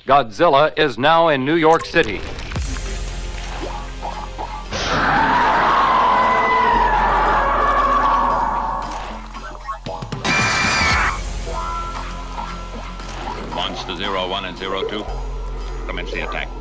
Godzilla is now in New York City. Monster 01 and 02, commence the attack.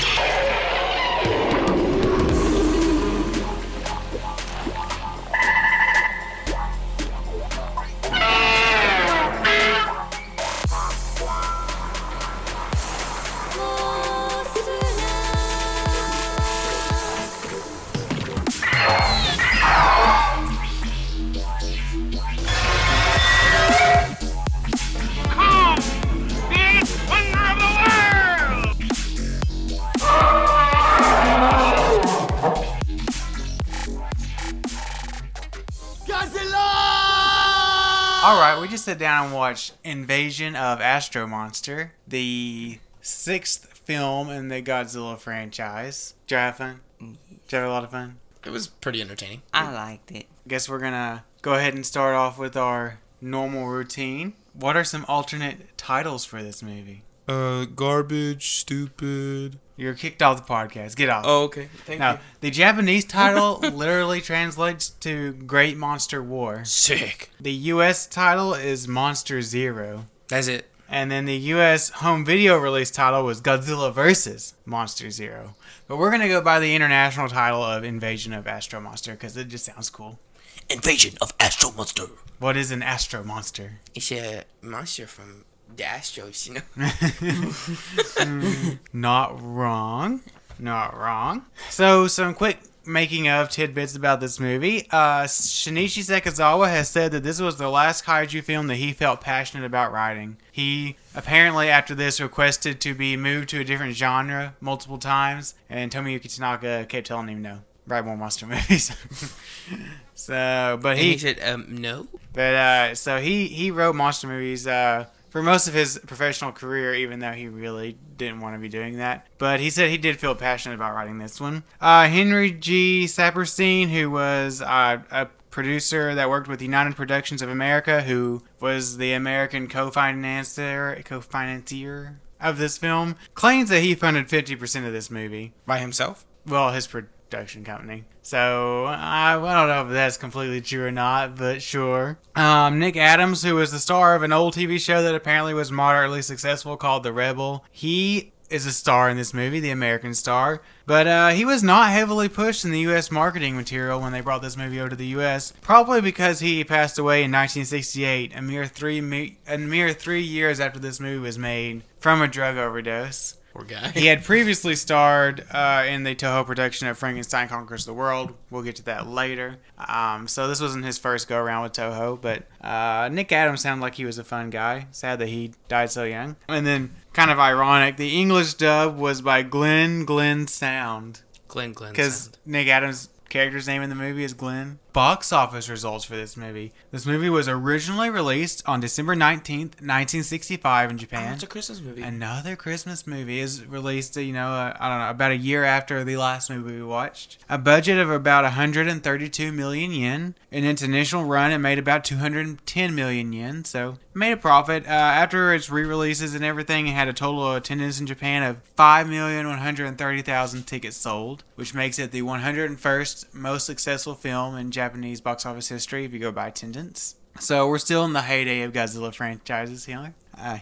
Alright, we just sat down and watched Invasion of Astro Monster, the 6th film in the Godzilla franchise. Did you have fun? Did you have a lot of fun? It was pretty entertaining. I liked it. Guess we're gonna go ahead and start off with our normal routine. What are some alternate titles for this movie? Garbage, stupid. You're kicked off the podcast. Get off. Oh, okay. Thank you. The Japanese title literally translates to Great Monster War. Sick. The US title is Monster Zero. That's it. And then the US home video release title was Godzilla vs. Monster Zero. But we're going to go by the international title of Invasion of Astro Monster because it just sounds cool. Invasion of Astro Monster. What is an Astro Monster? It's a monster from the Astros, you know? Not wrong. Not wrong. So, some quick making of tidbits about this movie. Shinichi Sekizawa has said that this was the last kaiju film that he felt passionate about writing. He apparently, after this, requested to be moved to a different genre multiple times, and Tomiyuki Tanaka kept telling him no. Write more monster movies. But he said, no. But so he wrote monster movies for most of his professional career, even though he really didn't want to be doing that. But he said he did feel passionate about writing this one. Henry G. Saperstein, who was a producer that worked with United Productions of America, who was the American co-financier of this film, claims that he funded 50% of this movie. By himself? Well, his production company. So, I don't know if that's completely true or not, but sure. Nick Adams, who was the star of an old TV show that apparently was moderately successful called The Rebel, he is a star in this movie, the American star. But he was not heavily pushed in the U.S. marketing material when they brought this movie over to the U.S., probably because he passed away in 1968, a mere 3 years after this movie was made, from a drug overdose. Poor guy. He had previously starred in the Toho production of Frankenstein Conquers the World. We'll get to that later. So this wasn't his first go-around with Toho, but Nick Adams sounded like he was a fun guy. Sad that he died so young. And then, kind of ironic, the English dub was by Glenn Sound. Glenn Because Sound. Nick Adams' character's name in the movie is Glenn. Box office results for this movie. This movie was originally released on December 19th, 1965 in Japan. Oh, it's a Christmas movie. Another Christmas movie is released, about a year after the last movie we watched. A budget of about 132 million yen. In its initial run, it made about 210 million yen, so it made a profit. After its re-releases and everything, it had a total of attendance in Japan of 5,130,000 tickets sold, which makes it the 101st most successful film in Japanese box office history if you go by attendance. So we're still in the heyday of Godzilla franchises here.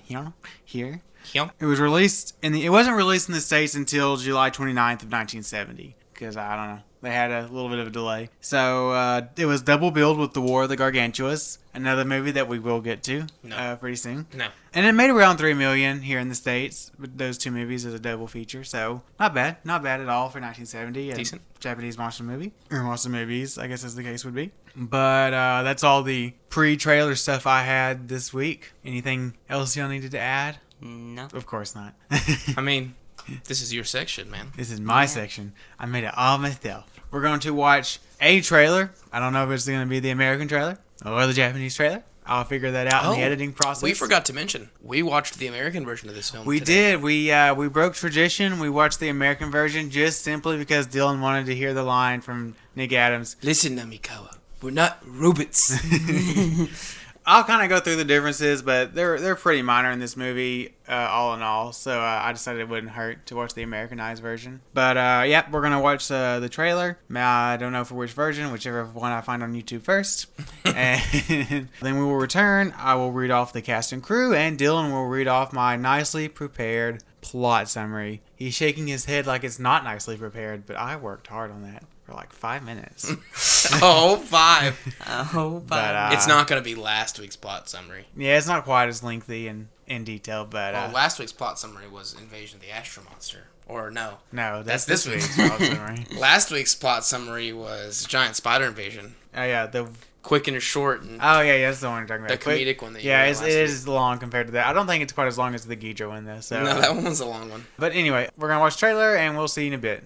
It was released it wasn't released in the States until July 29th of 1970 because I don't know. They had a little bit of a delay. So it was double billed with The War of the Gargantuas, another movie that we will get to pretty soon. No. And it made around $3 million here in the States with those two movies as a double feature. So not bad at all for 1970. Decent. Japanese monster movie. Or monster movies, I guess as the case would be. But that's all the pre-trailer stuff I had this week. Anything else y'all needed to add? No. Of course not. I mean, this is your section, man. This is my section. I made it all myself. We're going to watch a trailer. I don't know if it's going to be the American trailer or the Japanese trailer. I'll figure that out in the editing process. We forgot to mention, we watched the American version of this film We today. did. We broke tradition. We watched the American version just simply because Dylan wanted to hear the line from Nick Adams. Listen, Namikawa, we're not robots. I'll kind of go through the differences, but they're pretty minor in this movie, all in all. So I decided it wouldn't hurt to watch the Americanized version. But yeah, we're gonna watch the trailer. I don't know for which version, whichever one I find on YouTube first. And then we will return. I will read off the cast and crew, and Dylan will read off my nicely prepared plot summary. He's shaking his head like it's not nicely prepared, but I worked hard on that for like 5 minutes. Oh, 5. But, It's not going to be last week's plot summary. Yeah, it's not quite as lengthy and in detail, but Well, last week's plot summary was Invasion of the Astro Monster. Or no. no, That's this this week's plot summary. Last week's plot summary was Giant Spider Invasion. Oh yeah, Quick and short. And that's the one you're talking about. The comedic one that you yeah, read it last is long compared to that. I don't think it's quite as long as the Ghidra one though. So. No, that one was a long one. But anyway, we're gonna watch the trailer and we'll see you in a bit.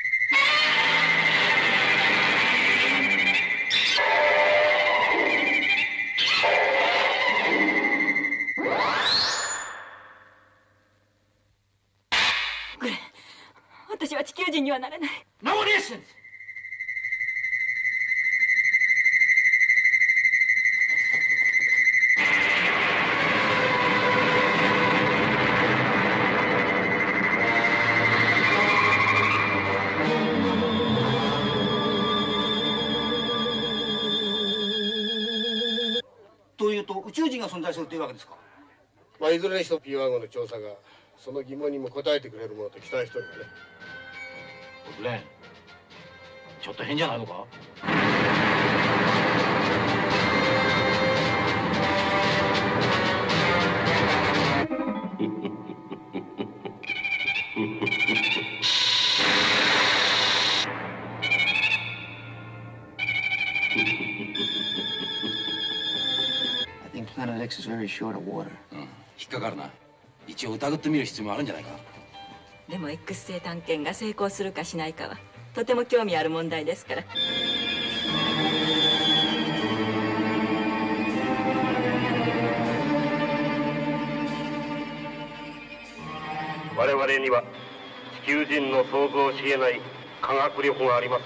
Glenn, 私は地球人にはなれない。 No one listens! というと宇宙人が存在するというわけですか。 まあ、いずれにしても P15 の調査がその疑問にも答えてくれるものと期待しておるがね。 グレン、ちょっと変じゃないのか。 I think Planet X is very short of water. 引っかかるな。一応疑ってみる必要もあるんじゃないか。 でも X 星探検が成功するかしないかはとても興味ある問題ですから。 我々には地球人の想像し得ない科学力があります。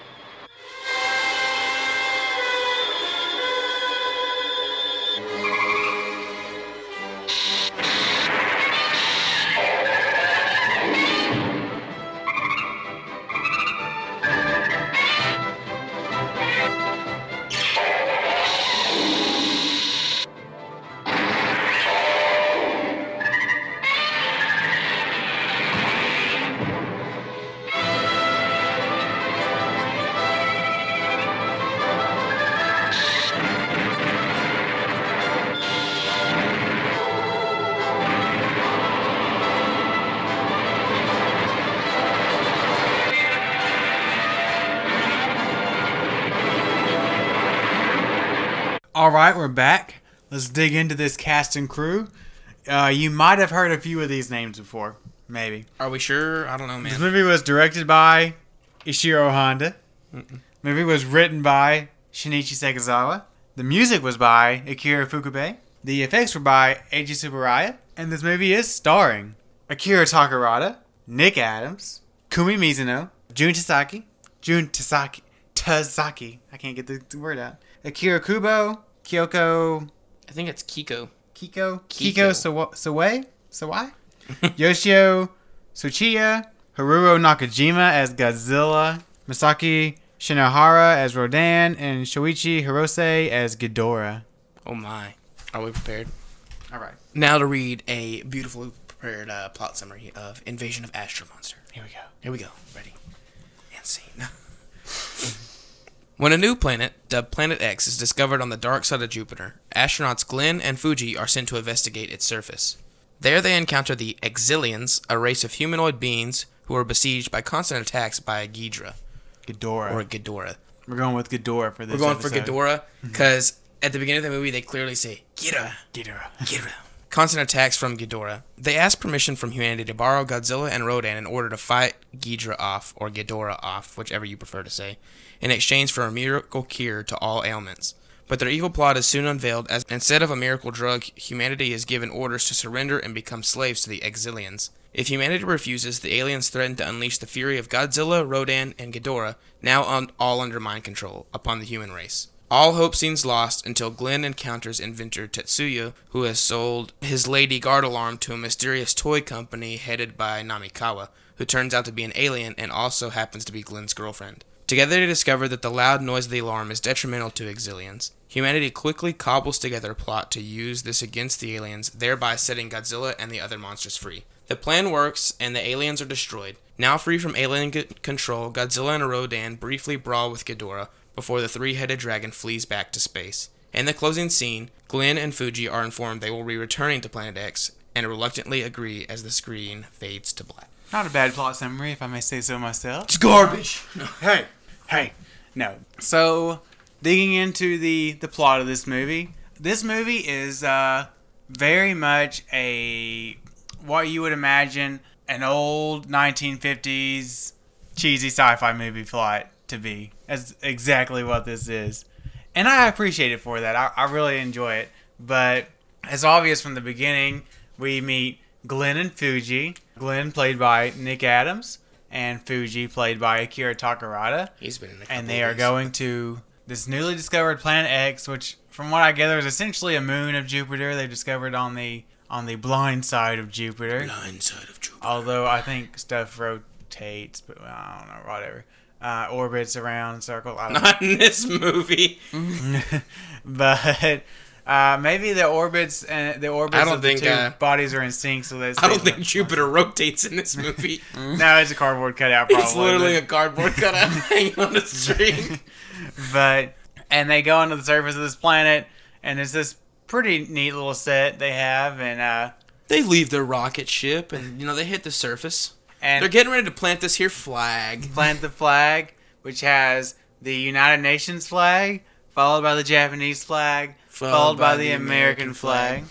All right, we're back. Let's dig into this cast and crew. You might have heard a few of these names before, maybe. Are we sure? I don't know, This man. movie was directed by Ishiro Honda. Movie was written by Shinichi Sekizawa. The music was by Akira Fukube. The effects were by Eiji Tsuburaya. And this movie is starring Akira Takarada, Nick Adams, Kumi Mizuno, Jun Tasaki. I can't get the word out. Akira Kubo, Kyoko I think it's Kiko. Sawai, Yoshio Tsuchiya, Haruo Nakajima as Godzilla, Masaki Shinohara as Rodan, and Shoichi Hirose as Ghidorah. Oh my. Are we prepared? All right, Now to read a beautifully prepared plot summary of Invasion of Astro Monster. here we go. Here we go. Ready? And scene. When a new planet, dubbed Planet X, is discovered on the dark side of Jupiter, astronauts Glenn and Fuji are sent to investigate its surface. There they encounter the Exilians, a race of humanoid beings who are besieged by constant attacks by a Ghidra, Ghidorah. or Ghidorah. We're going with Ghidorah for this. We're going for episode. Ghidorah because at the beginning of the movie they clearly say Ghidorah. Ghidorah. Constant attacks from Ghidorah. They ask permission from humanity to borrow Godzilla and Rodan in order to fight Ghidra off, or Ghidorah off, whichever you prefer to say, in exchange for a miracle cure to all ailments. But their evil plot is soon unveiled as instead of a miracle drug, humanity is given orders to surrender and become slaves to the Exilians. If humanity refuses, the aliens threaten to unleash the fury of Godzilla, Rodan, and Ghidorah, now all under mind control, upon the human race. All hope seems lost until Glenn encounters inventor Tetsuya, who has sold his Lady Guard alarm to a mysterious toy company headed by Namikawa, who turns out to be an alien and also happens to be Glenn's girlfriend. Together they discover that the loud noise of the alarm is detrimental to Exilians. Humanity quickly cobbles together a plot to use this against the aliens, thereby setting Godzilla and the other monsters free. The plan works, and the aliens are destroyed. Now free from alien control, Godzilla and Rodan briefly brawl with Ghidorah before the three-headed dragon flees back to space. In the closing scene, Glenn and Fuji are informed they will be returning to Planet X, and reluctantly agree as the screen fades to black. Not a bad plot summary, if I may say so myself. It's garbage! Hey, no. So, digging into the plot of this movie is very much what you would imagine an old 1950s cheesy sci-fi movie plot to be. That's exactly what this is. And I appreciate it for that. I really enjoy it. But it's obvious from the beginning, we meet Glenn and Fuji. Glenn played by Nick Adams, and Fuji played by Akira Takarada. He's been in a couple And they are going to this newly discovered Planet X, which, from what I gather, is essentially a moon of Jupiter they discovered on the blind side of Jupiter. Blind side of Jupiter. Although I think stuff rotates, but I don't know, whatever. Orbits around, circle. I don't Not in this movie. But maybe the orbits of the two bodies are in sync, so that I don't think Jupiter rotates in this movie. No, it's a cardboard cutout. Probably. It's literally a cardboard cutout hanging on a string. And they go onto the surface of this planet, and it's this pretty neat little set they have, and they leave their rocket ship, and they hit the surface. And they're getting ready to plant this here flag. Plant the flag, which has the United Nations flag, followed by the Japanese flag, followed by the American flag.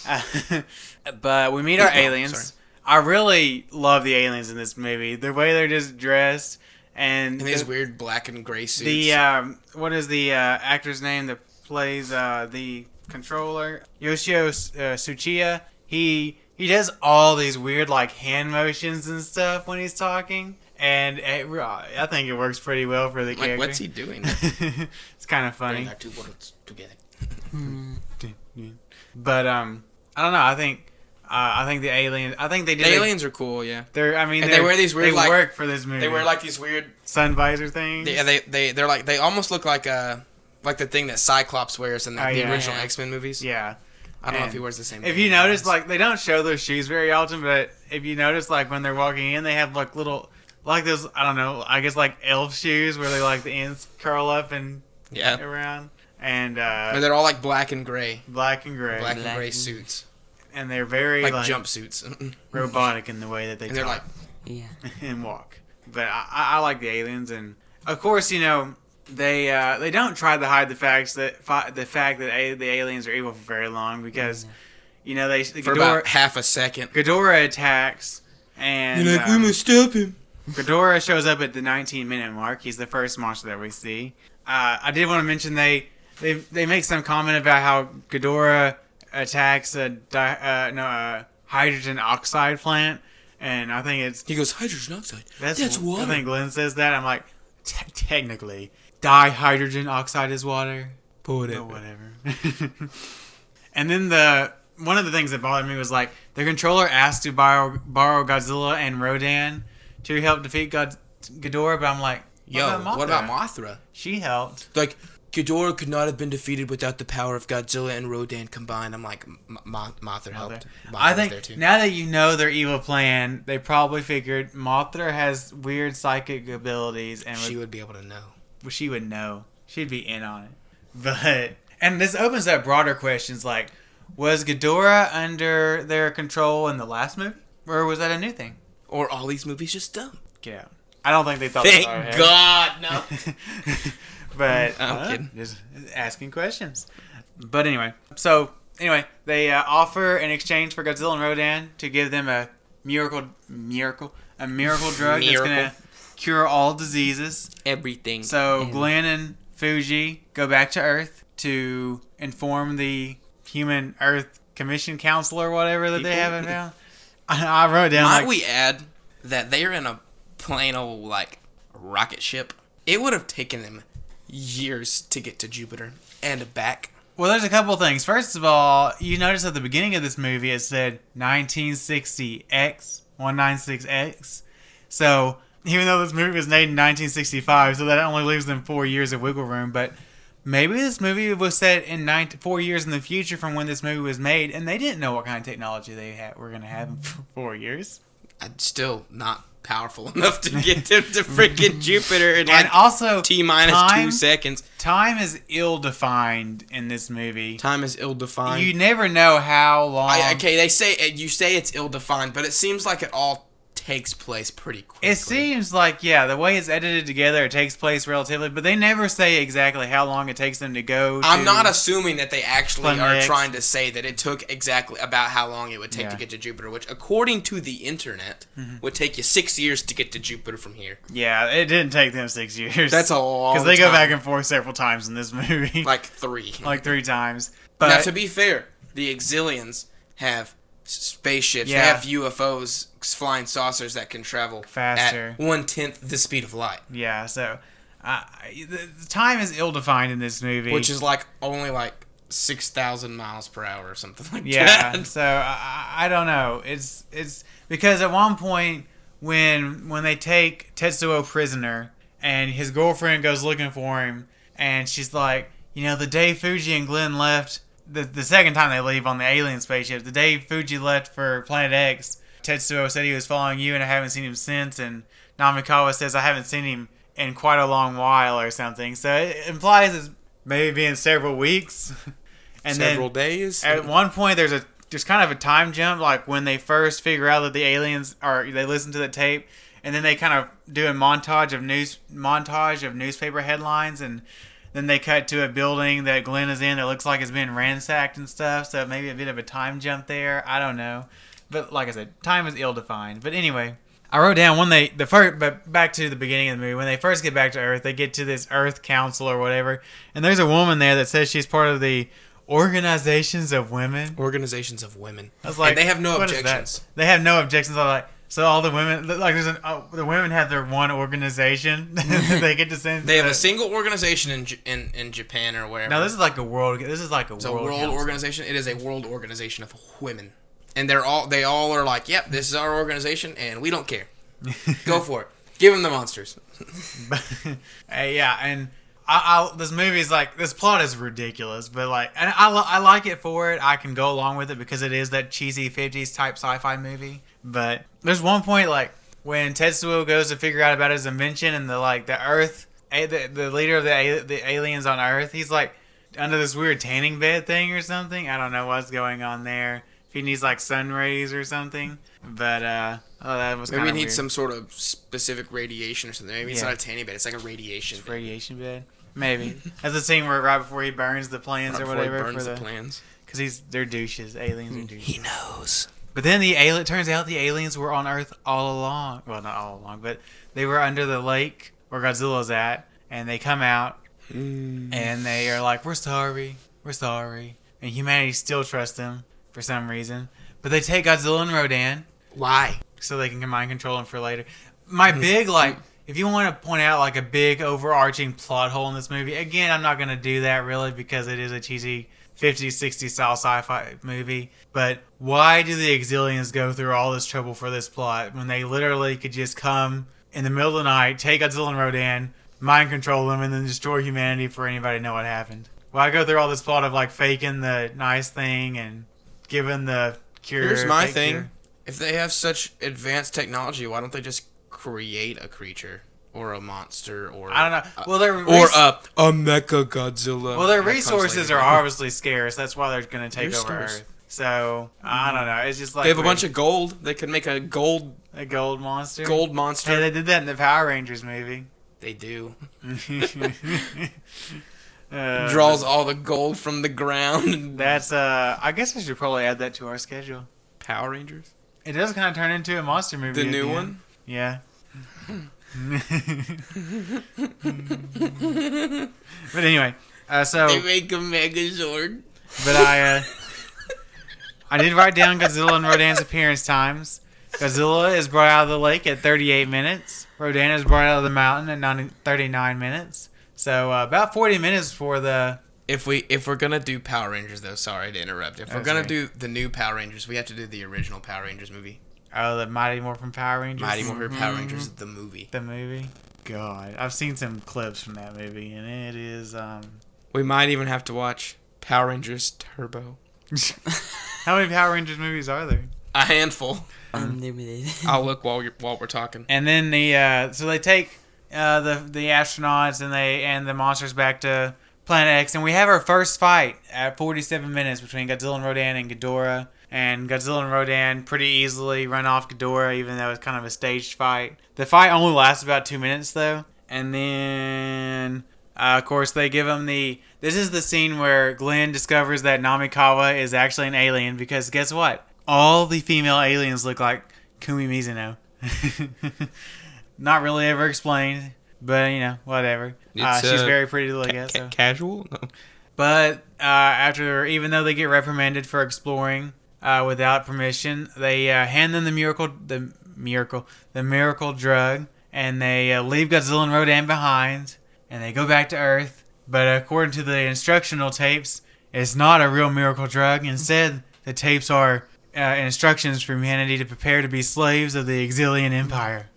But we meet our aliens. I really love the aliens in this movie. The way they're just dressed. And these weird black and gray suits. What is the actor's name that plays the controller? Yoshio Tsuchiya. He does all these weird hand motions and stuff when he's talking, and I think it works pretty well for the character. What's he doing? It's kind of funny. Bring our two worlds together. But I don't know. I think the aliens. I think they did. The aliens are cool. Yeah. They wear these weird. They work for this movie. They wear these weird sun visor things. Yeah. They almost look like the thing that Cyclops wears in the original X-Men movies. Yeah. I don't know if he wears the same. If you notice, they don't show those shoes very often, but if you notice, when they're walking in, they have little, those, I don't know, I guess elf shoes where they the ends curl up and around, and they're all black and gray. Black and gray suits, and they're very jumpsuits, robotic in the way that they and talk. They're and walk. But I like the aliens, and of course they don't try to hide the fact that the aliens are evil for very long, because for about half a second Ghidorah attacks, and we must stop him. Ghidorah shows up at the 19-minute mark. He's the first monster that we see. I did want to mention they make some comment about how Ghidorah attacks a hydrogen oxide plant, and I think he goes, hydrogen oxide. That's water. I think Glenn says that. I'm like, technically. Dihydrogen oxide is water. Whatever. And then one of the things that bothered me was the controller asked to borrow Godzilla and Rodan to help defeat Ghidorah, but I'm like, what about Mothra? She helped. Ghidorah could not have been defeated without the power of Godzilla and Rodan combined. I'm like, Mothra helped. I think now that you know their evil plan, they probably figured Mothra has weird psychic abilities, and she would be able to know. She would know. She'd be in on it. And this opens up broader questions was Ghidorah under their control in the last movie? Or was that a new thing? Or all these movies just dumb? Get out. I don't think they thought Thank God, no. But I'm kidding. Just asking questions. But anyway, they offer in exchange for Godzilla and Rodan to give them a miracle drug that's going to cure all diseases. Everything. So Glenn and Fuji go back to Earth to inform the human Earth Commission Council or whatever that they haven't found. I wrote down. Might we add that they're in a plain old rocket ship? It would have taken them years to get to Jupiter and back. Well, there's a couple things. First of all, you notice at the beginning of this movie it said 1960X, 196X. So, even though this movie was made in 1965, so that only leaves them 4 years of wiggle room, but maybe this movie was set in 4 years in the future from when this movie was made, and they didn't know what kind of technology they were going to have in 4 years. I'm still not powerful enough to get them to freaking Jupiter in And also, T-minus 2 seconds. Time is ill-defined in this movie. Time is ill-defined. You never know how long. You say it's ill-defined, but it seems like it all takes place pretty quickly. It seems like, the way it's edited together, it takes place relatively, but they never say exactly how long it takes them to go. I'm not assuming that they actually are X. trying to say that it took exactly about how long it would take to get to Jupiter, which, according to the internet, would take you 6 years to get to Jupiter from here. Yeah, it didn't take them 6 years. That's a long time. Because they go back and forth several times in this movie. Like 3. Like 3 times. But now, to be fair, the Exilians have spaceships. They have UFOs, flying saucers that can travel faster at 1/10 the speed of light. Yeah, so the time is ill-defined in this movie, which is only 6,000 miles per hour or something like that. Yeah, so I don't know. It's because at one point when they take Tetsuo prisoner and his girlfriend goes looking for him, and she's like, the day Fuji and Glenn left. The second time they leave on the alien spaceship, the day Fuji left for Planet X, Tetsuo said he was following you and I haven't seen him since, and Namikawa says I haven't seen him in quite a long while or something. So it implies it's maybe been several weeks. And several days? At one point there's kind of a time jump, like when they first figure out that the aliens they listen to the tape, and then they kind of do a montage of newspaper headlines, and then they cut to a building that Glenn is in that looks like it's been ransacked and stuff, so maybe a bit of a time jump there. I don't know. But like I said, time is ill-defined. But anyway, I wrote down but back to the beginning of the movie, when they first get back to Earth, they get to this Earth Council or whatever, and there's a woman there that says she's part of the Organizations of Women. Organizations of Women. I was like, and they have no objections. They have no objections. I'm like, so all the women, the women have their one organization they get to send. They have a single organization in Japan or wherever. No, this is like a world. It's a world organization. It is a world organization of women, and they all are like, yep, this is our organization, and we don't care. Go for it. Give them the monsters. Yeah, and this movie is this plot is ridiculous, but and I like it for it. I can go along with it because it is that cheesy 50s type sci-fi movie. But there's one point when Tetsuo goes to figure out about his invention, and the Earth, the leader of the aliens on Earth, he's under this weird tanning bed thing or something. I don't know what's going on there. If he needs sun rays or something, but that was maybe he needs some sort of specific radiation or something. Maybe it's not a tanning bed; it's like a radiation bed. Radiation bed. Maybe. That's the scene where right before he burns the plans or whatever. He burns the plans. Because they're douches. Aliens are douches. He knows. But then it turns out the aliens were on Earth all along. Well, not all along, but they were under the lake where Godzilla's at. And they come out. And they are like, we're sorry. We're sorry. And humanity still trusts them for some reason. But they take Godzilla and Rodan. Why? So they can mind control them for later. My big, if you want to point out a big overarching plot hole in this movie, again, I'm not going to do that really because it is a cheesy 50s, 60s style sci-fi movie. But why do the Exilians go through all this trouble for this plot when they literally could just come in the middle of the night, take Godzilla and Rodan, mind control them, and then destroy humanity for anybody to know what happened? Why go through all this plot of faking the nice thing and giving the cure? Here's my thing. Cure? If they have such advanced technology, why don't they just create a creature or a monster or I don't know. Well, a Mecha Godzilla. Well, their resources are obviously scarce. That's why they're going to take over Earth. So I don't know. It's just they have a bunch of gold. They could make a gold monster. Gold monster. Hey, they did that in the Power Rangers movie. They do. Draws all the gold from the ground. That's I guess I should probably add that to our schedule. Power Rangers. It does kind of turn into a monster movie. The new one. Yeah. But anyway, so they make a Megazord. But I did write down Godzilla and Rodan's appearance times. Godzilla is brought out of the lake at 38 minutes. Rodan is brought out of the mountain at 39 minutes. So about 40 minutes before the... If we're gonna do Power Rangers, though, sorry to interrupt. If we're gonna do the new Power Rangers, we have to do the original Power Rangers movie. Oh, the Mighty Morphin Power Rangers? Mighty Morphin Power Rangers, the movie. The movie? God. I've seen some clips from that movie, and it is... We might even have to watch Power Rangers Turbo. How many Power Rangers movies are there? A handful. Unlimited. I'll look while we're talking. And then so they take the astronauts and the monsters back to Planet X, and we have our first fight at 47 minutes between Godzilla and Rodan and Ghidorah. And Godzilla and Rodan pretty easily run off Ghidorah, even though it's kind of a staged fight. The fight only lasts about 2 minutes, though. And then, of course, they give him the... This is the scene where Glenn discovers that Namikawa is actually an alien, because guess what? All the female aliens look like Kumi Mizuno. Not really ever explained, but, whatever. She's very pretty to look at. So. Casual? No. But even though they get reprimanded for exploring without permission, they hand them the miracle drug, and they leave Godzilla and Rodan behind, and they go back to Earth. But according to the instructional tapes, it's not a real miracle drug. Instead, the tapes are instructions for humanity to prepare to be slaves of the Exilian Empire.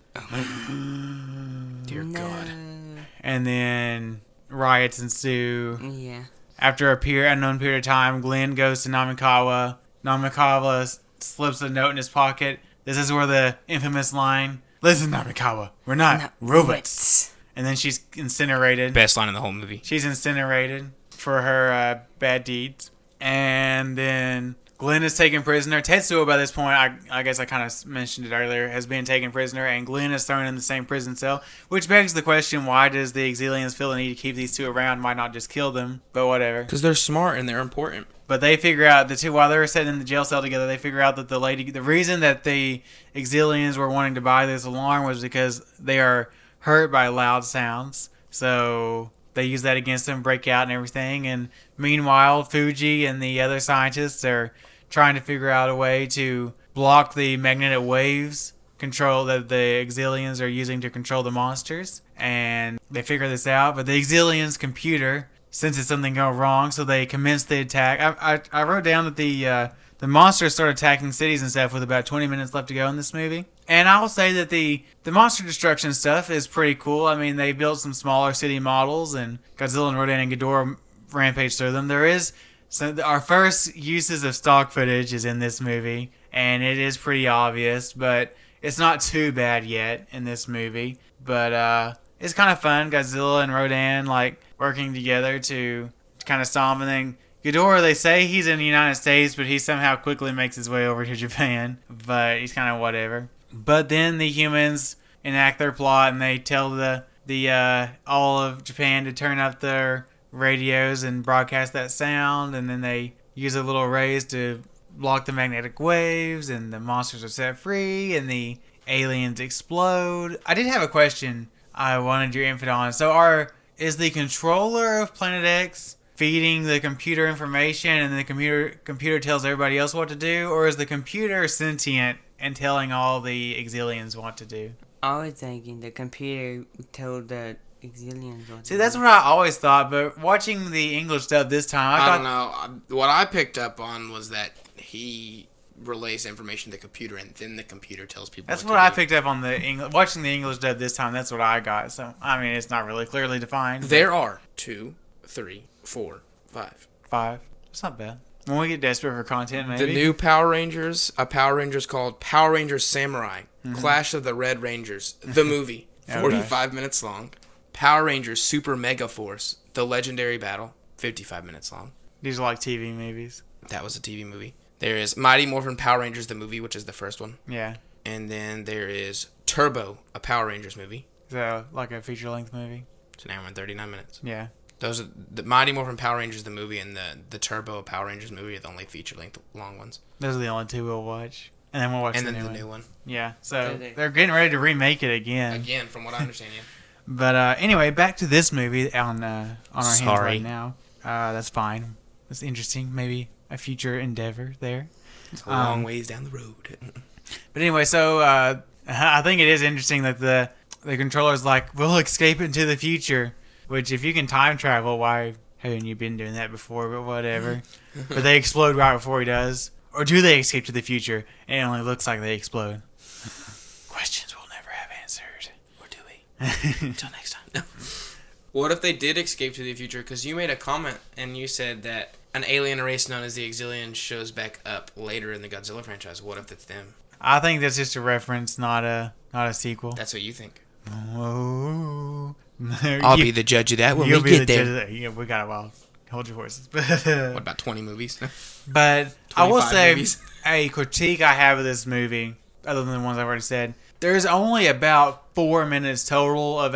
Dear God. And then riots ensue. Yeah. After unknown period of time, Glenn goes to Namikawa. Namikawa slips a note in his pocket. This is where the infamous line, "Listen, Namikawa, we're not robots." And then she's incinerated. Best line in the whole movie. She's incinerated for her bad deeds. And then Glenn is taken prisoner. Tetsuo, by this point, I guess I kind of mentioned it earlier, has been taken prisoner, and Glenn is thrown in the same prison cell, which begs the question, why does the Exilians feel the need to keep these two around? Why not just kill them? But whatever. Because they're smart and they're important. But they figure out, the two, while they're sitting in the jail cell together, they figure out that the reason that the Exilians were wanting to buy this alarm was because they are hurt by loud sounds. So they use that against them, break out and everything. And meanwhile, Fuji and the other scientists are trying to figure out a way to block the magnetic waves control that the Exilians are using to control the monsters. And they figure this out, but the Exilians' computer senses something go wrong, so they commence the attack. I wrote down that the monsters start attacking cities and stuff with about 20 minutes left to go in this movie. And I will say that the monster destruction stuff is pretty cool. I mean, they built some smaller city models, and Godzilla and Rodan and Ghidorah rampage through them. So our first uses of stock footage is in this movie, and it is pretty obvious, but it's not too bad yet in this movie. But it's kind of fun. Godzilla and Rodan working together to kind of stop them. And then Ghidorah, they say he's in the United States, but he somehow quickly makes his way over to Japan. But he's kind of whatever. But then the humans enact their plot, and they tell the all of Japan to turn up their radios and broadcast that sound, and then they use a little rays to block the magnetic waves, and the monsters are set free, and the aliens explode. I did have a question I wanted your input on. So is the controller of Planet X feeding the computer information, and the computer tells everybody else what to do, or is the computer sentient and telling all the Exilians what to do? I was thinking the computer told the Exilians what to do. See, that's what I always thought, but watching the English dub this time, I don't know. What I picked up on was that he relays information to the computer, and then the computer tells people That's what what to I do. picked up on watching the English dub this time. That's what I got. So, I mean, it's not really clearly defined. There are 2, 3, 4, 5. 5. It's not bad. When we get desperate for content, maybe. The new Power Rangers, a Power Rangers called Power Rangers Samurai, Clash of the Red Rangers, the movie, 45 minutes long. Power Rangers Super Mega Force, the legendary battle, 55 minutes long. These are like TV movies. That was a TV movie. There is Mighty Morphin Power Rangers, the movie, which is the first one. Yeah. And then there is Turbo, a Power Rangers movie. Is that like a feature-length movie? It's an hour and 39 minutes. Yeah. Those are the Mighty Morphin Power Rangers, the movie, and the Turbo Power Rangers movie are the only feature-length long ones. Those are the only two we'll watch. And then we'll watch the new one. Yeah. So they're getting ready to remake it again. Again, from what I understand, yeah. But anyway, back to this movie on our hands right now. That's fine. That's interesting. Maybe a future endeavor there. It's a long ways down the road. But anyway, so I think it is interesting that the controller's like, we'll escape into the future. Which, if you can time travel, why haven't you been doing that before? But whatever. But they explode right before he does. Or do they escape to the future and it only looks like they explode? Questions we'll never have answered. Or do we? Until next time. What if they did escape to the future? Because you made a comment and you said that an alien race known as the Exilians shows back up later in the Godzilla franchise. What if it's them? I think that's just a reference, not a sequel. That's what you think. Whoa. I'll be the judge of that when we get there. Yeah, we got a while. Hold your horses. What about 20 movies? But I will say movies. a critique I have of this movie, other than the ones I've already said, there's only about 4 minutes total of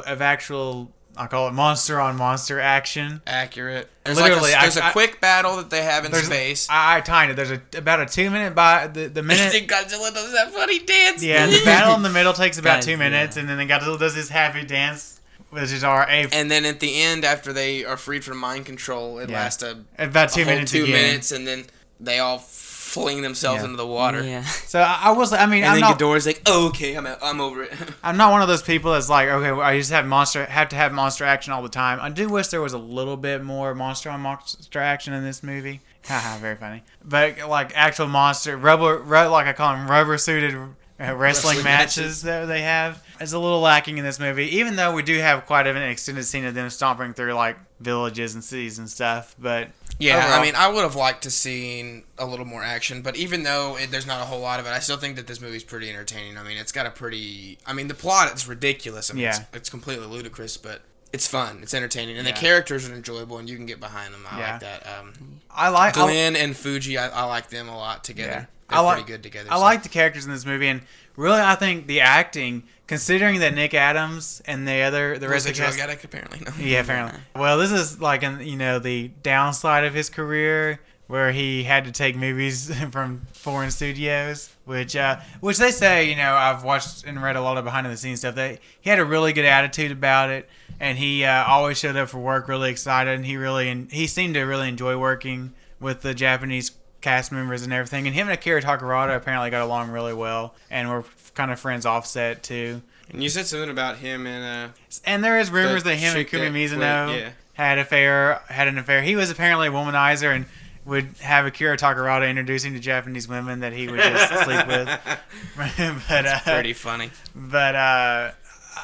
actual I call it monster on monster action. Accurate. There's Literally, there's a quick battle that they have in space. I timed it. There's about a 2 minute the minute. Godzilla does that funny dance. Yeah, the battle in the middle takes about 2 minutes, and then Godzilla does his happy dance, which is our A. And then at the end, after they are freed from mind control, it lasts about 2 minutes. 2 minutes, and then they all fling themselves into the water. Yeah. So I was, I mean, and I'm then not. Ghidorah's like, oh, okay, I'm over it. I'm not one of those people that's like, okay, well, I just have to have monster action all the time. I do wish there was a little bit more monster on monster action in this movie. Haha, very funny. But like actual monster like I call them rubber suited wrestling matches that they have is a little lacking in this movie. Even though we do have quite an extended scene of them stomping through like villages and cities and stuff, but. Yeah, overall, I mean, I would have liked to seen a little more action, but even though there's not a whole lot of it, I still think that this movie's pretty entertaining. I mean, it's got a pretty... I mean, the plot is ridiculous. I mean, it's completely ludicrous, but it's fun. It's entertaining, and the characters are enjoyable, and you can get behind them. I like that. I like Glenn and Fuji. I like them a lot together. They're pretty good together. I like the characters in this movie, and really, I think the acting... Considering that Nick Adams and the rest of the cast, drug addict apparently. No. Yeah, apparently. Well, this is like the downside of his career, where he had to take movies from foreign studios, which they say, I've watched and read a lot of behind the scenes stuff. That he had a really good attitude about it, and he always showed up for work really excited, and he seemed to really enjoy working with the Japanese cast members and everything. And him and Akira Takarada apparently got along really well, and were kind of friends offset too. And you said something about him and there is rumors that him and Kumi Mizuno had an affair. He was apparently a womanizer and would have Akira Takarada introduce him to Japanese women that he would just sleep with. That's pretty funny. But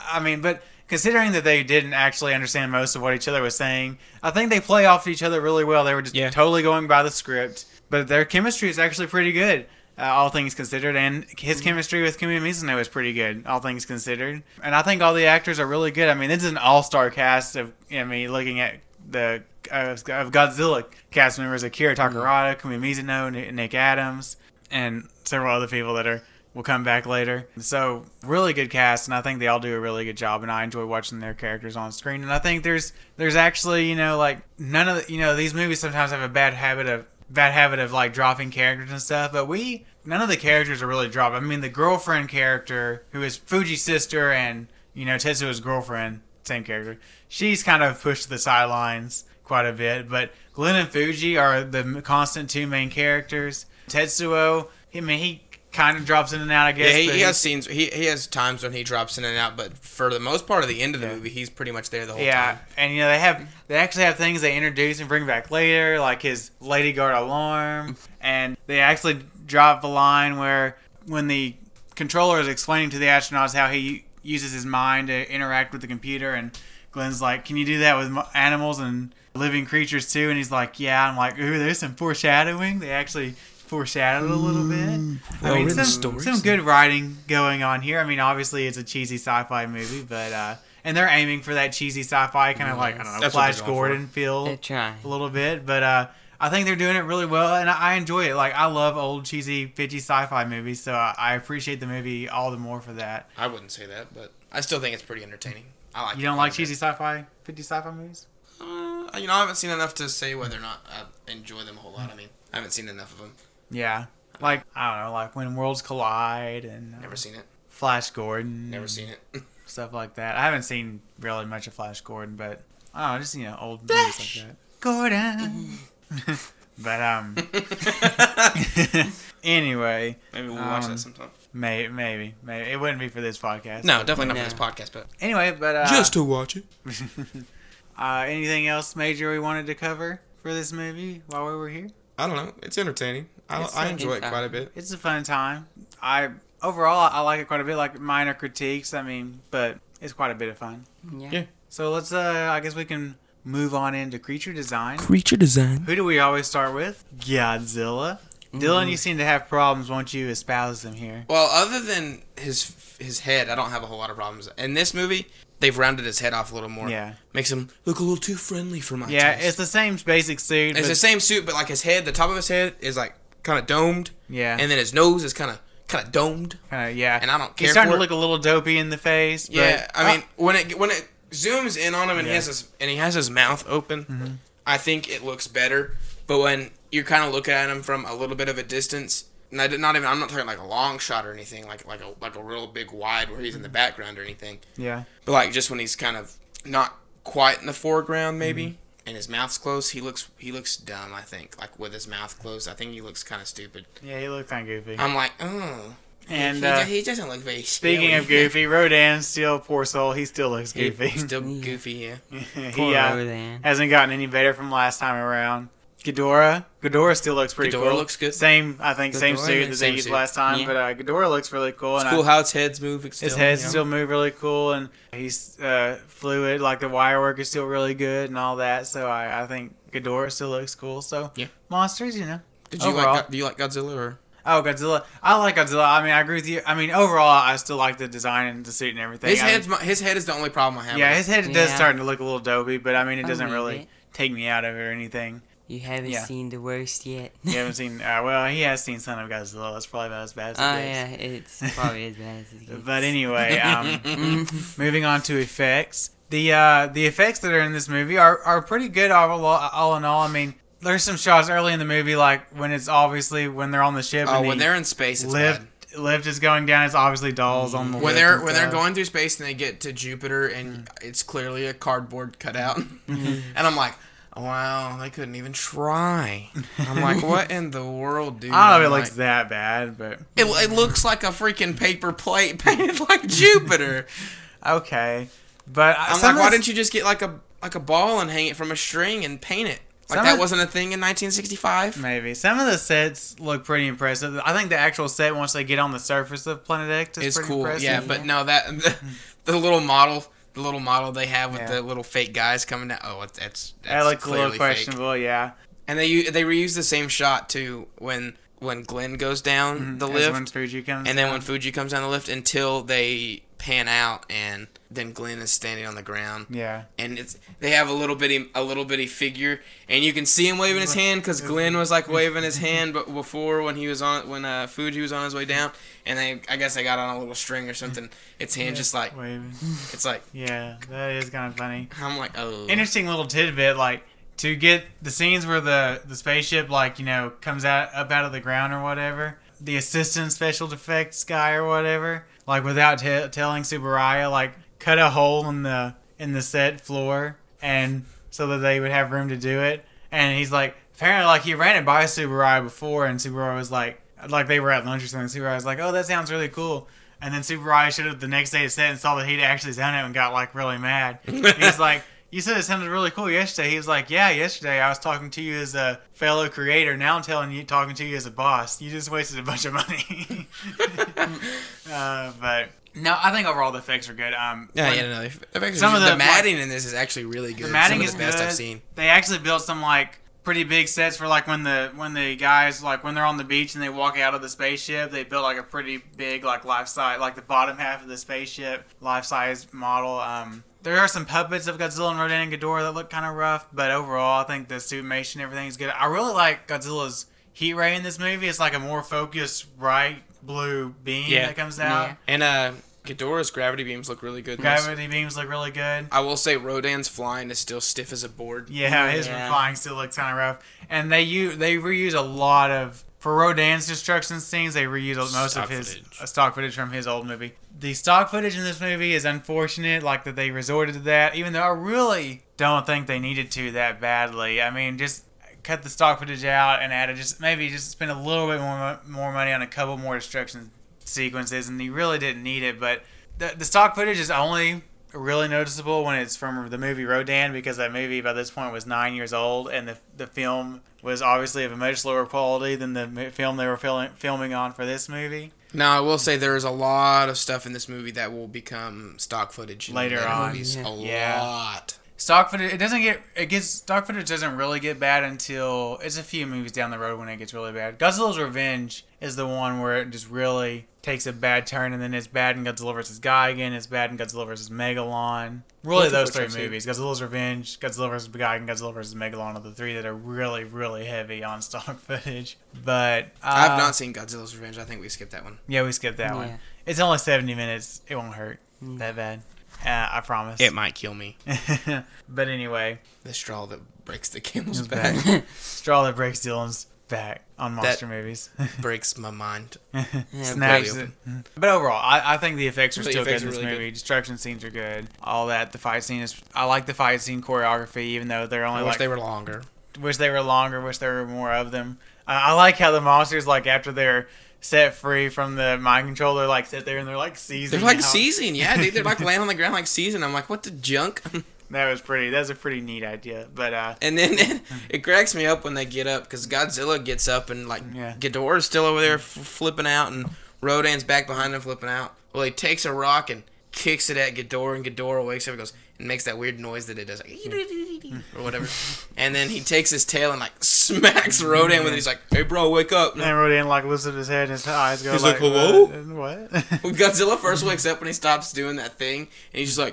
considering that they didn't actually understand most of what each other was saying, I think they play off each other really well. They were just totally going by the script, but their chemistry is actually pretty good. All things considered, and his chemistry with Kumi Mizuno is pretty good, all things considered. And I think all the actors are really good. I mean, this is an all-star cast of, looking at the of Godzilla cast members: Akira Takarada, Kumi Mizuno, Nick Adams, and several other people that will come back later. So, really good cast, and I think they all do a really good job, and I enjoy watching their characters on screen. And I think there's actually, none of these movies sometimes have a bad habit of like dropping characters and stuff, but none of the characters are really dropped. I mean, the girlfriend character, who is Fuji's sister and Tetsuo's girlfriend, same character, she's kind of pushed to the sidelines quite a bit. But Glenn and Fuji are the constant two main characters. Tetsuo, he kind of drops in and out, I guess. Yeah, he has scenes. He has times when he drops in and out, but for the most part of the end of the movie, he's pretty much there the whole time. Yeah, and they actually have things they introduce and bring back later, like his Lady Guard alarm, and they actually drop the line where when the controller is explaining to the astronauts how he uses his mind to interact with the computer, and Glenn's like, "Can you do that with animals and living creatures too?" And he's like, "Yeah." I'm like, "Ooh, there's some foreshadowing." They actually foreshadowed a little bit. I mean, some good writing going on here. I mean, obviously it's a cheesy sci-fi movie, but and they're aiming for that cheesy sci-fi kind of like, I don't know, Flash Gordon feel a little bit, but I think they're doing it really well, and I enjoy it. Like, I love old cheesy 50s sci-fi movies, so I appreciate the movie all the more for that. I wouldn't say that, but I still think it's pretty entertaining. I like. You don't like cheesy sci-fi 50s sci-fi movies? I haven't seen enough to say whether or not I enjoy them a whole lot. I mean, I haven't seen enough of them. Yeah. Like, I don't know, like When Worlds Collide and... Never seen it. Flash Gordon. Never seen it. Stuff like that. I haven't seen really much of Flash Gordon, but I don't know, just, old movies like that. Gordon! But, anyway. Maybe we'll watch that sometime. Maybe. It wouldn't be for this podcast. No, definitely not for this podcast, but... Anyway, but... just to watch it. Anything else major we wanted to cover for this movie while we were here? I don't know. It's entertaining. I enjoy it quite a bit. It's a fun time. Overall, I like it quite a bit. Like minor critiques, but it's quite a bit of fun. Yeah. So let's, I guess we can move on into creature design. Creature design. Who do we always start with? Godzilla. Dylan, you seem to have problems. Won't you espouse them here? Well, other than his head, I don't have a whole lot of problems. In this movie, they've rounded his head off a little more. Yeah. Makes him look a little too friendly for my Yeah, taste. it's the same basic suit. It's the same suit, but like his head, the top of his head is like kind of domed. Yeah. And then his nose is kind of domed. Yeah. And I don't care He's starting for to it. look a little dopey in the face. Yeah, but, I mean, when it zooms in on him and he has his mouth open, I think it looks better. But when you're kind of looking at him from a little bit of a distance, and I'm not talking like a long shot or anything, like a real big wide where he's in the background or anything. Yeah. But like just when he's kind of not quite in the foreground maybe, and his mouth's closed, he looks dumb. I think like with his mouth closed, I think he looks kind of stupid. Yeah, he looks kind of goofy. I'm like, oh. And he doesn't look very speaking scary. of goofy, Rodan still, poor soul, he still looks goofy. He's still goofy, yeah. He hasn't gotten any better from last time around. Ghidorah still looks pretty cool. Ghidorah looks good. Same suit that they used last time, but Ghidorah looks really cool. It's cool how its head's moving still. His heads still move really cool, and he's fluid, like the wire work is still really good and all that, so I think Ghidorah still looks cool. So, monsters, Do you like Godzilla or... Oh, Godzilla. I like Godzilla. I mean, I agree with you. I mean, overall, I still like the design and the suit and everything. His head is the only problem I have. Yeah, his head does start to look a little dopey, but I mean, it doesn't really take me out of it or anything. You haven't seen the worst yet. You haven't seen... well, he has seen Son of Godzilla. That's probably about as bad as it gets. Yeah, it's probably as bad as it gets. But anyway, moving on to effects. The effects that are in this movie are pretty good all in all. I mean, there's some shots early in the movie, like when it's obviously when they're on the ship. Oh, when they're in space, it's bad. Lift is going down. It's obviously dolls on the when they're going through space and they get to Jupiter and it's clearly a cardboard cutout, and I'm like, wow, they couldn't even try. I'm like, what in the world, dude? I don't know if it looks that bad, but it looks like a freaking paper plate painted like Jupiter. Okay, but I'm like, why didn't you just get like a ball and hang it from a string and paint it? Like that wasn't a thing in 1965? Maybe. Some of the sets look pretty impressive. I think the actual set, once they get on the surface of Planet X, is pretty cool. impressive. Yeah, but no, the little model they have with the little fake guys coming down. Oh, that's that looks a little fake. questionable, yeah. And they reuse the same shot too when Glenn goes down the lift. When Fuji comes and then when Fuji comes down the lift until they pan out and then Glenn is standing on the ground. Yeah. And they have a little bitty figure and you can see him waving his hand because Glenn was like waving his hand but before when Fuji was on his way down and I guess they got on a little string or something. Its hand just like waving. It's like yeah, that is kind of funny. I'm like, oh. Interesting little tidbit, like to get the scenes where the spaceship comes up out of the ground or whatever. The assistant special effects guy or whatever, like without telling Subaraya, cut a hole in the set floor and so that they would have room to do it. And he's like, apparently he ran it by Subaraya before and Subaraya was like they were at lunch or something. Subaraya was like, oh, that sounds really cool. And then Subaraya showed up the next day to set and saw that he'd actually done it and got really mad. He's like, you said it sounded really cool yesterday. He was like, yeah, yesterday I was talking to you as a fellow creator. Now I'm talking to you as a boss. You just wasted a bunch of money. But no, I think overall the effects are good. The matting in this is actually really good. The matting is the best good. I've seen. They actually built some pretty big sets for when the guys when they're on the beach and they walk out of the spaceship. They built a pretty big life size the bottom half of the spaceship life size model. There are some puppets of Godzilla and Rodan and Ghidorah that look kind of rough, but overall I think the suitmation and everything is good. I really like Godzilla's heat ray in this movie. It's a more focused bright blue beam that comes out. Yeah. And Ghidorah's gravity beams look really good. Gravity beams look really good. I will say Rodan's flying is still stiff as a board. Yeah, his flying still looks kind of rough. And they reuse a lot of... For Rodan's destruction scenes, they reuse most of his stock footage from his old movie. The stock footage in this movie is unfortunate, that they resorted to that, even though I really don't think they needed to that badly. I mean, just cut the stock footage out and add it. Maybe spend a little bit more money on a couple more destruction sequences, and you really didn't need it. But the stock footage is only really noticeable when it's from the movie Rodan, because that movie by this point was 9 years old, and the film was obviously of a much lower quality than the film they were filming on for this movie. Now, I will say there is a lot of stuff in this movie that will become stock footage in Later on. movies. Yeah. A lot. Stock footage, stock footage doesn't really get bad until it's a few movies down the road when it gets really bad. Godzilla's Revenge is the one where it just really takes a bad turn, and then it's bad in Godzilla vs. Gigan, it's bad in Godzilla vs. Megalon. Really, those three movies, Godzilla's Revenge, Godzilla vs. Gigan, Godzilla vs. Megalon, are the three that are really, really heavy on stock footage. But I've not seen Godzilla's Revenge. I think we skipped that one. Yeah, we skipped that one. It's only 70 minutes. It won't hurt that bad. I promise. It might kill me. But anyway. The straw that breaks the camel's back. Straw that breaks Dylan's back on monster movies. Breaks my mind. Snaps it. But overall, I think the effects are still good in this really movie. Good. Destruction scenes are good. All that. The fight scene is... I like the fight scene choreography, even though they're only wish they were longer. Wish they were longer. Wish there were more of them. I like how the monsters, like, after they're set free from the mind control, they're like sit there and they're like seizing. They're like seizing, yeah, dude. They're like laying on the ground like seizing. I'm like, what the junk? That's a pretty neat idea. But and then it cracks me up when they get up, because Godzilla gets up and like Ghidorah's still over there flipping out, and Rodan's back behind him flipping out. Well, he takes a rock and kicks it at Ghidorah, and Ghidorah wakes up and goes and makes that weird noise that it does, like, or whatever. And then he takes his tail and like smacks Rodan with it. He's like, "Hey, bro, wake up!" And Rodan like lifts up his head and his eyes go. He's like, "Hello?" What? When Godzilla first wakes up and he stops doing that thing, and he's just like,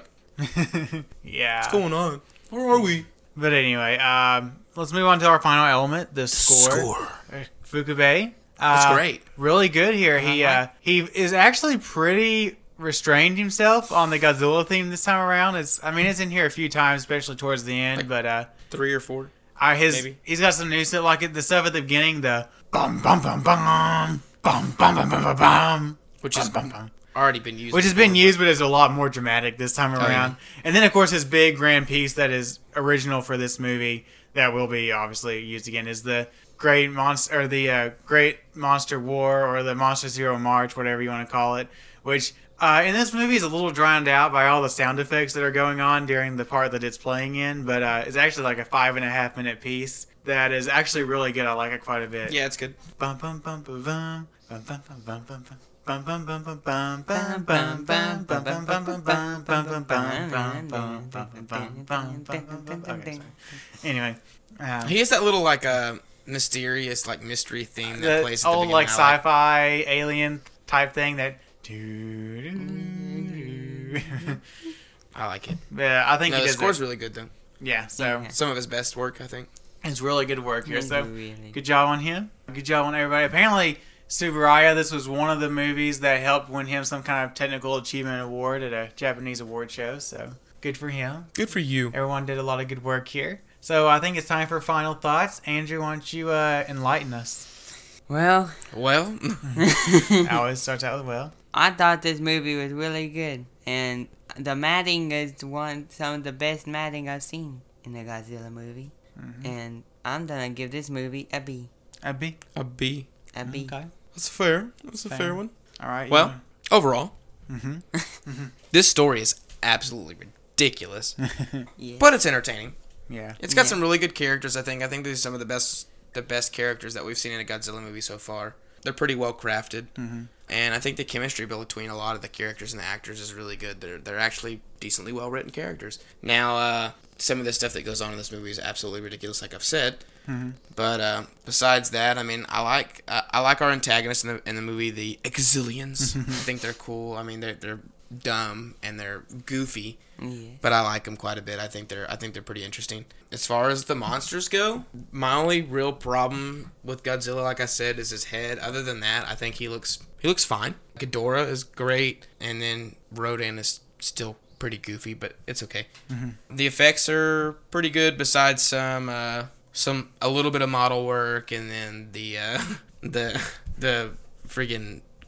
"Yeah, what's going on? Where are we?" But anyway, let's move on to our final element, the score. Fukube. That's great. Really good here. He is actually pretty restrained himself on the Godzilla theme this time around. It's in here a few times, especially towards the end, like, but 3 or 4. Maybe. He's got some new stuff, like the stuff at the beginning, the bum bum bum bum bum bum bum bum bum, which has already been used. Which has been used, but is a lot more dramatic this time around. And then, of course, his big grand piece that is original for this movie that will be obviously used again is the Great Monster, or the Great Monster War, or the Monster Zero March, whatever you want to call it, which in this movie is a little drowned out by all the sound effects that are going on during the part that it's playing in, but it's actually like a 5.5 minute piece that is actually really good. I like it quite a bit. Yeah, it's good. Bum bum bum bum bum bum bum bum bum bum. Anyway, he has that little like mysterious like mystery theme that plays at the old beginning. like sci-fi alien type thing that. I like it. Yeah, I think the score's really good though. Yeah, so some of his best work, I think. It's really good work here. So good job on him. Good job on everybody. Apparently, Tsuburaya, this was one of the movies that helped win him some kind of technical achievement award at a Japanese award show. So good for him. Good for you. Everyone did a lot of good work here. So I think it's time for final thoughts. Andrew, why don't you enlighten us? Well, always starts out with well. I thought this movie was really good, and the matting is some of the best matting I've seen in a Godzilla movie. And I'm gonna give this movie a B. A B? A B. A B. Okay. That's fair. That's a fair one. All right. Well, overall, this story is absolutely ridiculous, but it's entertaining. Yeah. It's got some really good characters, I think. I think these are some of the best characters that we've seen in a Godzilla movie so far. They're pretty well crafted. And I think the chemistry between a lot of the characters and the actors is really good. They're actually decently well written characters. Now, some of the stuff that goes on in this movie is absolutely ridiculous, like I've said. But besides that, I mean, I like our antagonists in the movie, the Exilians. I think they're cool. I mean, they're dumb and they're goofy, but I like them quite a bit. I think they're pretty interesting. As far as the monsters go, my only real problem with Godzilla, like I said, is his head. Other than that, I think he looks fine. Ghidorah is great, and then Rodan is still pretty goofy, but it's okay. The effects are pretty good, besides some a little bit of model work, and then the friggin'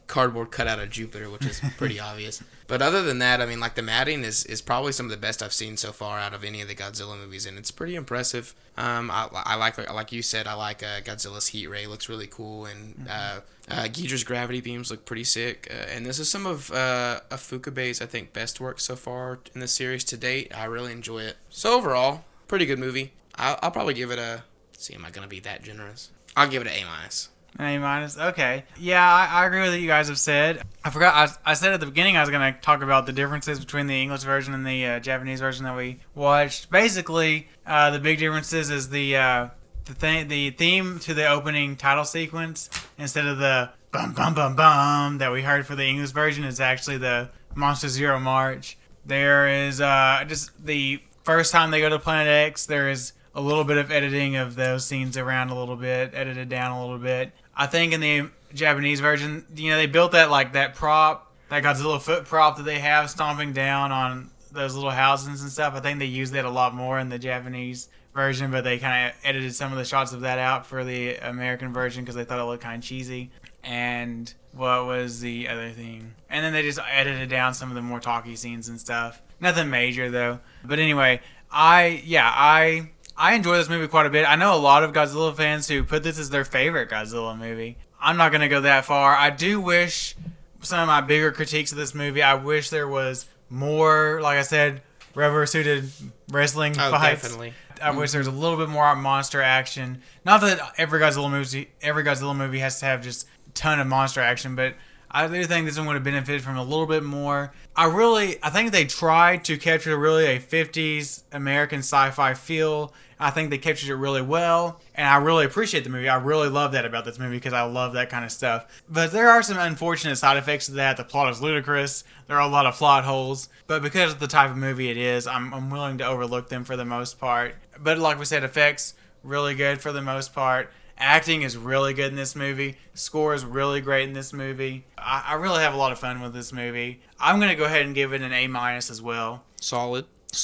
cardboard cutout of Jupiter, which is pretty obvious. But other than that, I mean, like the matting is probably some of the best I've seen so far out of any of the Godzilla movies, and it's pretty impressive. I like you said, I like Godzilla's heat ray, looks really cool, and Ghidorah's gravity beams look pretty sick. And this is some of Ifukube's, I think, best work so far in the series to date. I really enjoy it. So overall, pretty good movie. I'll probably give it a. See, am I gonna be that generous? I'll give it an A-. An A-. Okay. Yeah, I agree with what you guys have said. I forgot. I said at the beginning I was going to talk about the differences between the English version and the Japanese version that we watched. Basically, the big differences is the theme to the opening title sequence, instead of the bum bum bum bum that we heard for the English version, is actually the Monster Zero March. There is just the first time they go to Planet X, there is a little bit of editing of those scenes around a little bit, edited down a little bit. I think in the Japanese version, they built that prop, that Godzilla foot prop that they have stomping down on those little houses and stuff. I think they used that a lot more in the Japanese version, but they kind of edited some of the shots of that out for the American version because they thought it looked kind of cheesy. And what was the other thing? And then they just edited down some of the more talky scenes and stuff. Nothing major though. But anyway, I enjoy this movie quite a bit. I know a lot of Godzilla fans who put this as their favorite Godzilla movie. I'm not going to go that far. I do wish, some of my bigger critiques of this movie, I wish there was more, like I said, rubber-suited wrestling fights. Definitely. I wish there was a little bit more monster action. Not that every Godzilla movie has to have just a ton of monster action, but I do think this one would have benefited from a little bit more. I think they tried to capture really a 50s American sci-fi feel. I think they captured it really well, and I really appreciate the movie. I really love that about this movie because I love that kind of stuff. But there are some unfortunate side effects to that. The plot is ludicrous. There are a lot of plot holes. But because of the type of movie it is, I'm willing to overlook them for the most part. But like we said, effects, really good for the most part. Acting is really good in this movie. Score is really great in this movie. I really have a lot of fun with this movie. I'm going to go ahead and give it an A- as well. Solid.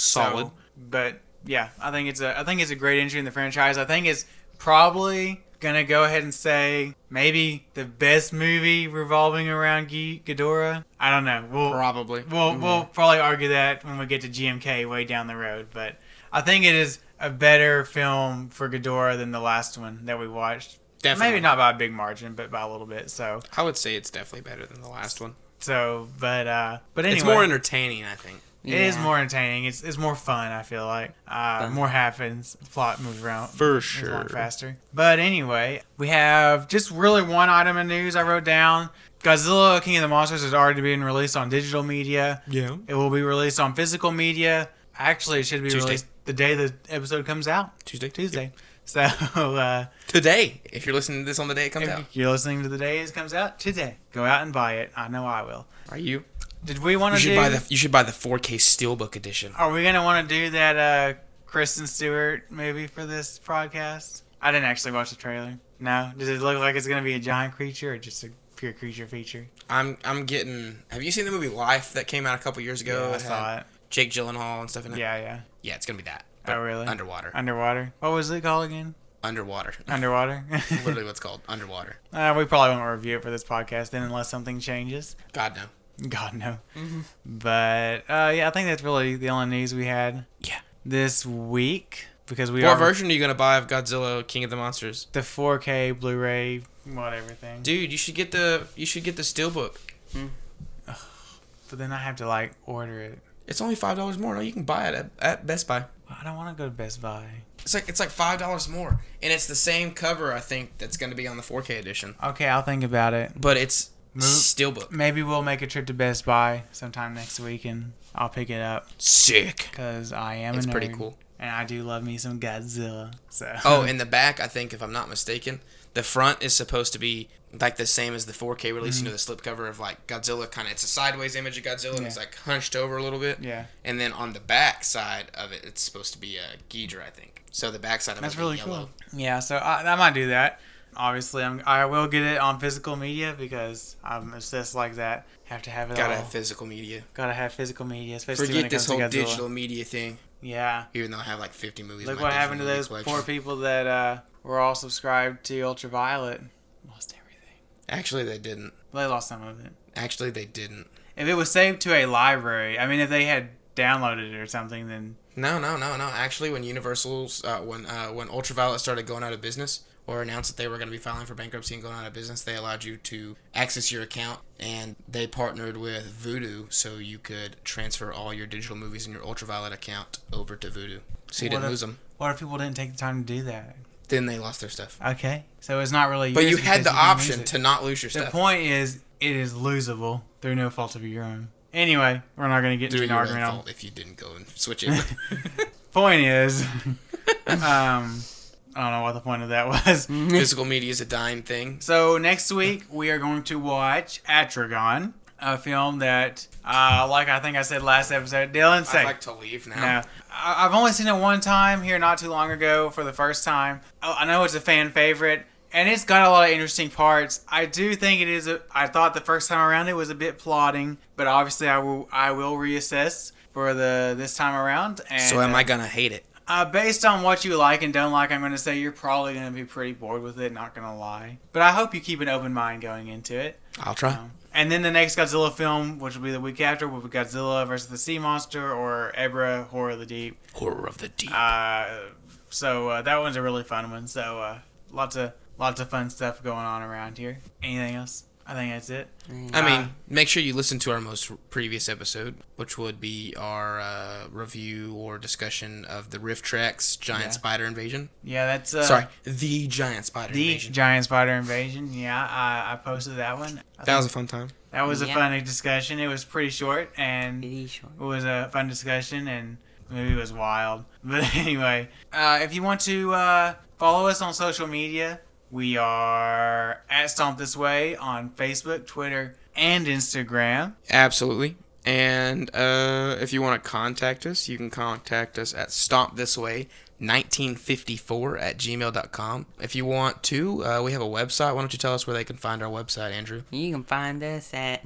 But yeah, I think it's a great entry in the franchise. I think it's probably gonna go ahead and say maybe the best movie revolving around Ghidorah. I don't know. We'll probably argue that when we get to GMK way down the road. But I think it is a better film for Ghidorah than the last one that we watched. Definitely. Maybe not by a big margin, but by a little bit. So I would say it's definitely better than the last one. So, but anyway, it's more entertaining, I think. It is more entertaining. It's more fun, I feel like. More happens. The plot moves around. For moves sure. along faster. But anyway, we have just really one item of news I wrote down. Godzilla King of the Monsters has already been released on digital media. Yeah. It will be released on physical media. Actually, it should be released the day the episode comes out. Tuesday. So, today, if you're listening to this on the day it comes out. If you're listening to the day it comes out, today. Go out and buy it. I know I will. Are you? Did we want to do... You should buy the 4K Steelbook edition. Are we going to want to do that Kristen Stewart movie for this podcast? I didn't actually watch the trailer. No? Does it look like it's going to be a giant creature or just a pure creature feature? I'm getting... Have you seen the movie Life that came out a couple years ago? Yeah, I saw it. Jake Gyllenhaal and stuff in it? Yeah. Yeah, it's going to be that. Oh, really? Underwater. What was it called again? Underwater. Literally what it's called. Underwater. We probably won't review it for this podcast then unless something changes. God, no. Mm-hmm. But, I think that's really the only news we had this week. Because What version are you going to buy of Godzilla King of the Monsters? The 4K Blu-ray, whatever thing. Dude, you should get the Steelbook. But then I have to, order it. It's only $5 more. No, you can buy it at Best Buy. I don't want to go to Best Buy. It's like $5 more, and it's the same cover I think that's going to be on the 4K edition. Okay, I'll think about it. But it's Steelbook. Maybe we'll make a trip to Best Buy sometime next week, and I'll pick it up. Sick. Because I am a nerd. It's pretty cool. And I do love me some Godzilla. So. Oh, in the back, I think, if I'm not mistaken, the front is supposed to be like the same as the 4K release. Mm-hmm. The slipcover of Godzilla, kind of, it's a sideways image of Godzilla, and it's hunched over a little bit. Yeah. And then on the back side of it, it's supposed to be a Ghidorah, I think. So the back side of That's it really yellow. Cool. Yeah, so I might do that. Obviously, I will get it on physical media because I'm obsessed like that. Have to have it Gotta have physical media. Gotta have physical media, especially Forget when it this comes whole to Godzilla. digital media thing. Yeah. Even though I have 50 movies. Look what happened to those poor people that were all subscribed to Ultraviolet. Lost everything. Actually, they didn't. They lost some of it. Actually, they didn't. If it was saved to a library, I mean, if they had downloaded it or something, then... No. Actually, when Universal's, when Ultraviolet started going out of business, or announced that they were going to be filing for bankruptcy and going out of business, they allowed you to access your account, and they partnered with Vudu so you could transfer all your digital movies in your Ultraviolet account over to Vudu. So you didn't lose them. What if people didn't take the time to do that? Then they lost their stuff. Okay. So it's not really... But you yours had the because you didn't option lose it. to not lose your The stuff. point is, it is losable through no fault of your own. Anyway, we're not going to get into Through an your argument own on... fault if you didn't go and switch it. Point is... I don't know what the point of that was. Physical media is a dying thing. So next week, we are going to watch Atragon, a film that, like I think I said last episode, Dylan, say... I'd like to leave now. No. I've only seen it one time here not too long ago for the first time. I know it's a fan favorite, and it's got a lot of interesting parts. I do think it is... I thought the first time around it was a bit plodding, but obviously I will reassess for this time around. And, So am I going to hate it? Based on what you like and don't like, I'm going to say you're probably going to be pretty bored with it, not going to lie. But I hope you keep an open mind going into it. I'll try. And then the next Godzilla film, which will be the week after, will be Godzilla vs. the Sea Monster or Ebra, Horror of the Deep. Horror of the Deep. So that one's a really fun one. So lots of fun stuff going on around here. Anything else? I think that's it. I mean, make sure you listen to our most previous episode, which would be our review or discussion of the Rift Tracks Giant Spider Invasion. Yeah, that's... the Giant Spider Invasion. The Giant Spider Invasion, yeah. I posted that one. That was a fun time. That was a fun discussion. It was pretty short, and Pretty short. it was a fun discussion, and the movie was wild. But anyway, if you want to follow us on social media... We are at Stomp This Way on Facebook, Twitter, and Instagram. Absolutely. And if you want to contact us, you can contact us at stompthisway1954@gmail.com. If you want to, we have a website. Why don't you tell us where they can find our website, Andrew? You can find us at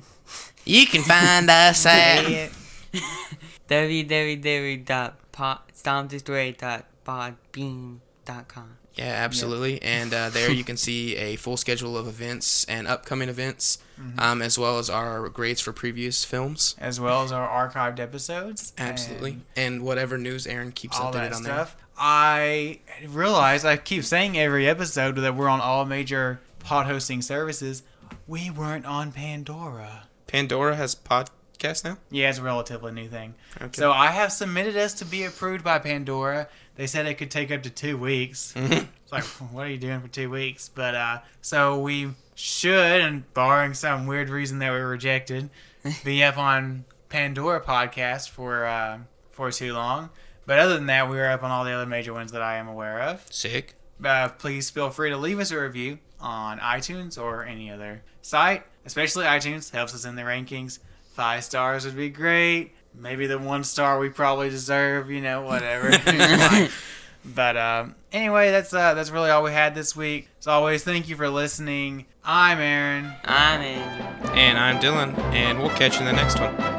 www.stompthisway.podbean.com. Yeah, absolutely. Yep. And there you can see a full schedule of events and upcoming events, as well as our grades for previous films. As well as our archived episodes. Absolutely. And whatever news Aaron keeps updated on stuff. There. I realize I keep saying every episode that we're on all major pod hosting services. We weren't on Pandora. Pandora has podcasts now? Yeah, it's a relatively new thing. Okay. So I have submitted us to be approved by Pandora. They said it could take up to 2 weeks. It's like, what are you doing for 2 weeks? But so we should, and barring some weird reason that we were rejected, be up on Pandora podcast for too long. But other than that, we are up on all the other major ones that I am aware of. Sick. Please feel free to leave us a review on iTunes or any other site. Especially iTunes helps us in the rankings. 5 stars would be great. Maybe the 1 star we probably deserve, whatever. But anyway, that's really all we had this week. As always, thank you for listening. I'm Aaron. I'm Andrew. And I'm Dylan. And we'll catch you in the next one.